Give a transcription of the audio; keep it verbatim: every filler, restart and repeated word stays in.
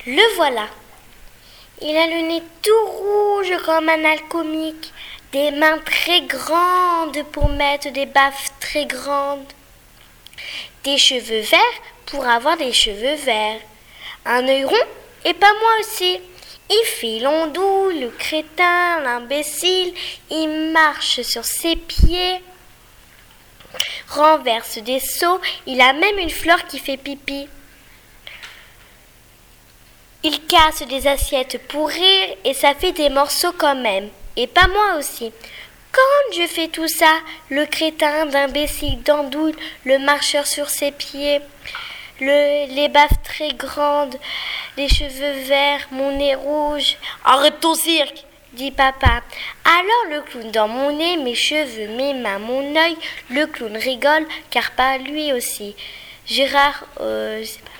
Le voilà. Il a le nez tout rouge comme un alcoolique, des mains très grandes pour mettre des baffes très grandes, des cheveux verts pour avoir des cheveux verts, un œil rond et pas moi aussi. Il fait l'andou, le crétin, l'imbécile, il marche sur ses pieds, renverse des seaux, il a même une fleur qui fait pipi. Il casse des assiettes pour rire et ça fait des morceaux quand même. Et pas moi aussi. Quand je fais tout ça, le crétin d'imbécile d'andouille, le marcheur sur ses pieds, le, les baffes très grandes, les cheveux verts, mon nez rouge. Arrête ton cirque, dit papa. Alors le clown dans mon nez, mes cheveux, mes mains, mon œil, le clown rigole car pas lui aussi. Gérard, euh, je sais pas.